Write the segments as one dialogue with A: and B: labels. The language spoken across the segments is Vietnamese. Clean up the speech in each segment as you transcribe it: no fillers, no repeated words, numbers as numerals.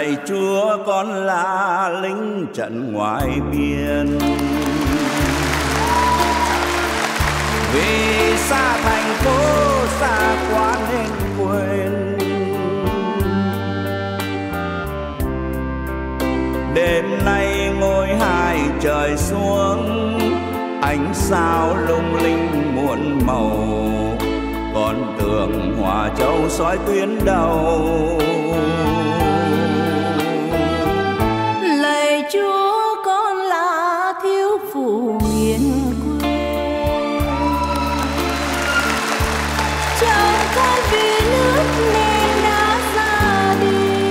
A: Lạy Chúa, con là lính trận ngoài biên, vì xa thành phố xa quá nên quên. Đêm nay ngôi hai trời xuống, ánh sao lung linh muôn màu, con tường Hòa Châu soi tuyến đầu.
B: Lạy Chúa, con là thiếu phụ miền quê, chồng con vì nước nên đã ra đi.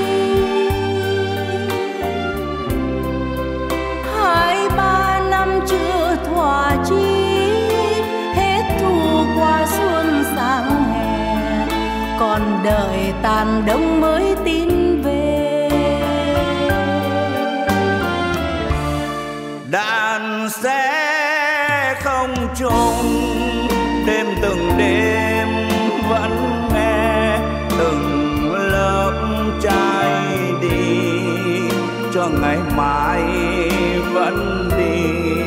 B: 2-3 năm chưa thỏa chí, hết thu qua xuân sang hè, còn đợi tàn đông mới tin về.
A: Đàn sẽ không trùng, đêm từng đêm vẫn nghe từng lớp trai đi, cho ngày mai vẫn đi.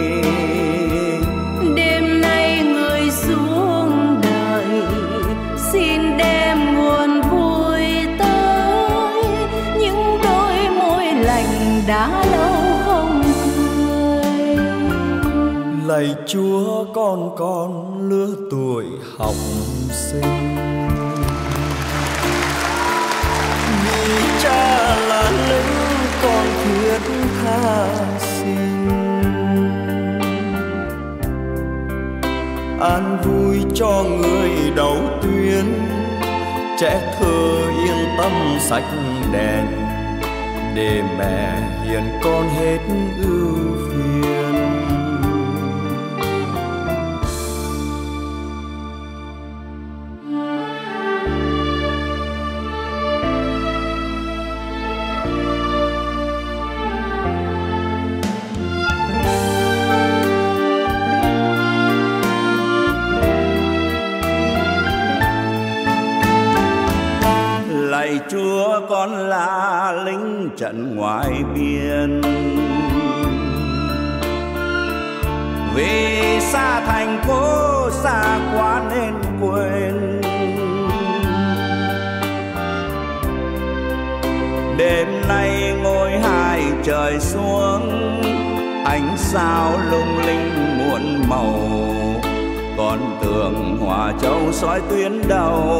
B: Đêm nay người xuống đời, xin đem nguồn vui tới, những đôi môi lạnh đã lâu không cười.
C: Lạy Chúa, con lứa tuổi học sinh, vì cha là lính con thiết tha xin. An vui cho người đầu tuyến, trẻ thơ yên tâm sạch đèn, để mẹ hiền con hết ưu phiền.
A: Lạy Chúa, con là lính trận ngoài biên, vì xa thành phố xa quá nên quên. Đêm nay ngôi hai trời xuống, ánh sao lung linh muôn màu, con tường Hòa Châu soi tuyến đầu.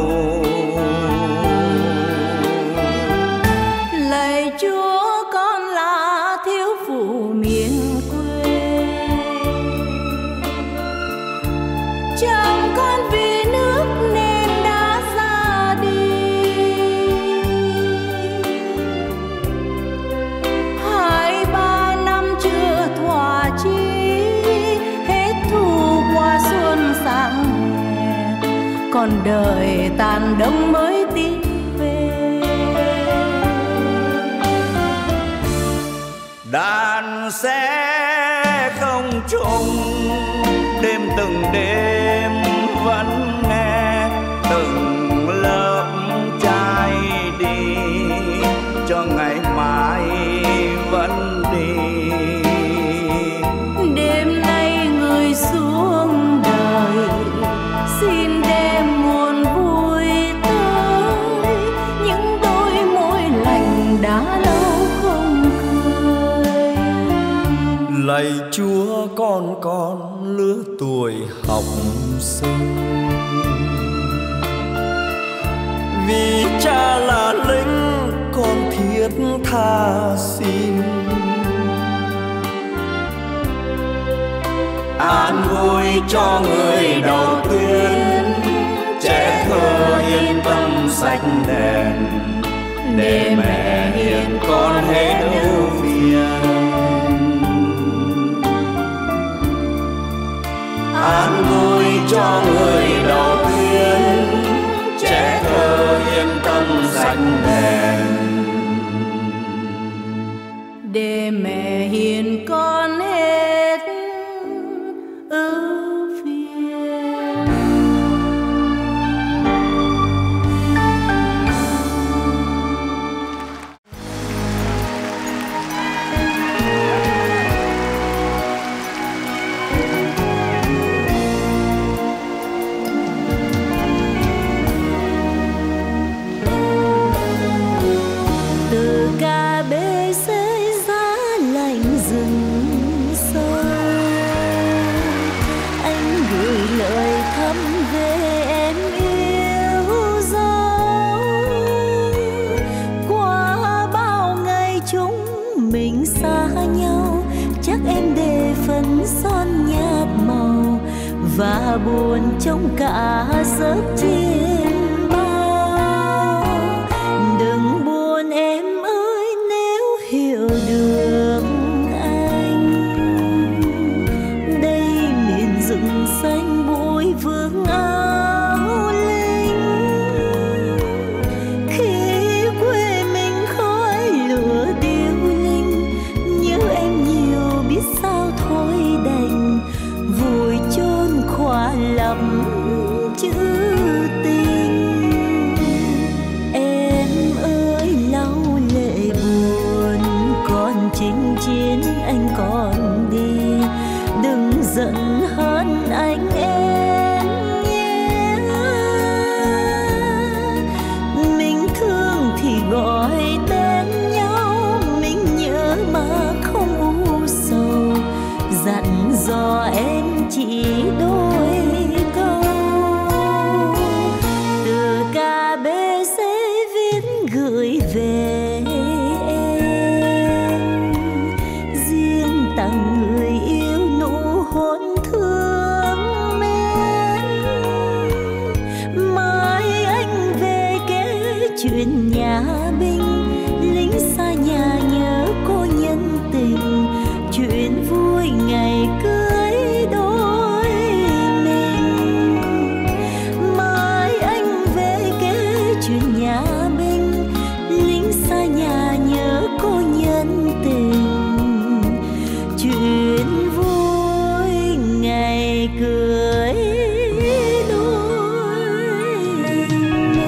B: Lạy Chúa, con là thiếu phụ miền quê, chồng con vì nước nên đã ra đi. 2-3 năm chưa thỏa chí, hết thu qua xuân sang hè, còn đợi tàn đông mới tin về.
A: Đàn sẽ không trùng, đêm từng đêm vẫn nghe từng lớp trai đi, cho ngày mai vẫn đi.
B: Đêm nay người xuống đời, xin đem nguồn vui tới, những đôi môi lạnh đã lâu không cười.
C: Lạy Chúa, con lứa tuổi học sinh, vì cha là lính con thiết tha xin.
A: An vui cho người đầu tuyến, trẻ thơ yên tâm sạch đèn, để mẹ hiền con hết ưu phiền. An vui cho người đầu tuyến, trẻ thơ yên tâm sạch đèn,
B: để mẹ hiền con hết ưu phiền. và buồn trong cả giấc chiêm bao. Đừng buồn em ơi nếu hiểu được anh, đây miền rừng xanh bụi vương áo linh. Khi quê mình khói lửa điêu linh, nhớ em nhiều biết sao thôi đành vùi chôn khỏa lắm chữ tình. Em ơi lau lệ buồn, còn chinh chiến anh còn đi, đừng giận hơn anh em nhé. Mình thương thì gọi tên nhau, mình nhớ mà không u sầu, dặn dò em chỉ đôi câu. Từ KBC viết gửi về em, riêng tặng người yêu nụ hôn thương mến. Mai anh về kể chuyện nhà binh, lính xa nhà nhớ cô nhân tình, chuyện vui ngày cưới đôi mình. Mai anh về kể chuyện nhà binh, lính xa nhà nhớ cô nhân tình, chuyện vui ngày cưới đôi mình.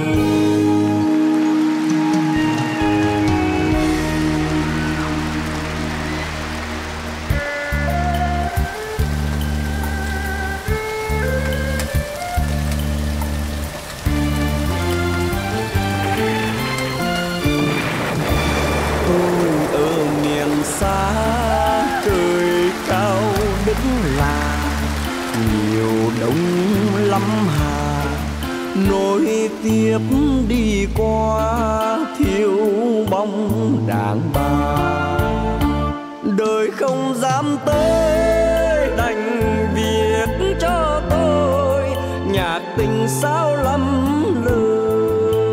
C: Tôi ở miền xa trời cao đất là nhiều đông lắm hà, nối tiếp đi qua thiếu bóng đàn bà. Đời không dám tới đành viết cho tôi nhạc tình sao lắm lời.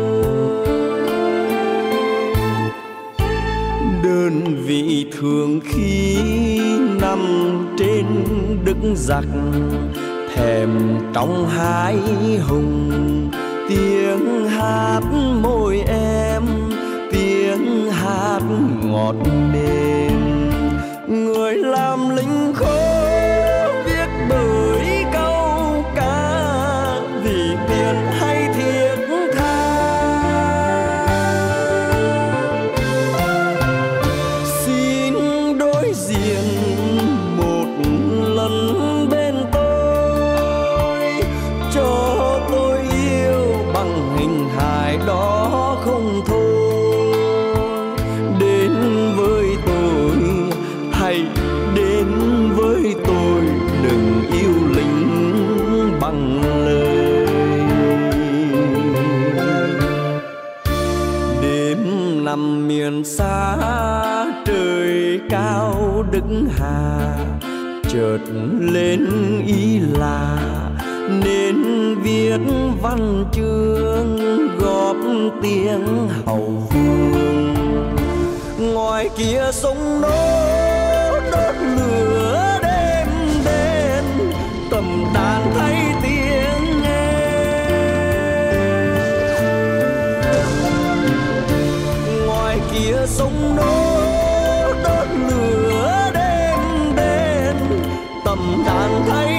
C: Đơn vị thường khi nằm trên đức giặc, thèm trong hai hùng tiếng hát môi em, tiếng hát ngọt mềm. Người làm lính khô viết bởi câu ca vì tiền hay thiết tha. Xin đối diện một lần bên tôi, cho tôi yêu bằng hình hài đó không thôi. Đến với tôi hay đến với tôi, đừng yêu lính bằng lời. Đêm nằm miền xa trời cao đức hà, chợt lên ý là nên viết văn chương góp tiếng hậu phương. Ngoài kia sông nô đốt lửa đêm đến, tầm đàn thay tiếng em. Ngoài kia sông nô đốt lửa đêm đến, tầm đàn thay